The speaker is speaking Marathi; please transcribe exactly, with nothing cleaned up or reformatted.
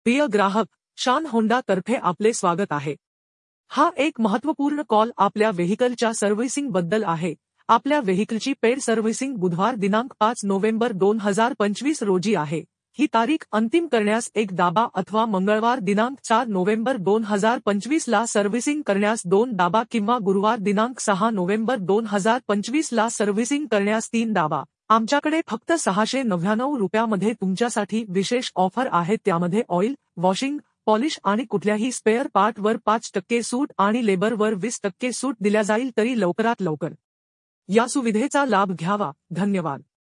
प्रिय ग्राहक, शान होंडा तर्फे आपले स्वागत आहे। हा एक महत्त्वपूर्ण कॉल आपल्या व्हेइकलच्या सर्व्हिसिंग बद्दल आहे। आपल्या व्हेइकलची पेड सर्व्हिसिंग बुधवार दिनांक पाच नोव्हेंबर दोन हजार पंचवीस रोजी आहे। ही तारीख अंतिम करण्यास एक दाबा अथवा मंगळवार दिनांक चार नोव्हेंबर दोन हजार पंचवीस ला सर्व्हिसिंग करण्यास दोन दाबा किंवा गुरुवार दिनांक सहा नोव्हेंबर दोन हजार पंचवीस ला सर्व्हिसिंग करण्यास तीन दाबा। आमच्याकडे फक्त सहाशे नव्याण्णव रुपयामध्ये तुमच्यासाठी विशेष ऑफर आहे। त्यामध्ये ऑइल, वॉशिंग, पॉलिश आणि कुठल्याही स्पेअर पार्ट वर पाच टक्के सूट आणि लेबर वर वीस टक्के सूट दिल्या जाईल। तरी लवकरात लवकर या सुविधेचा लाभ घ्यावा। धन्यवाद।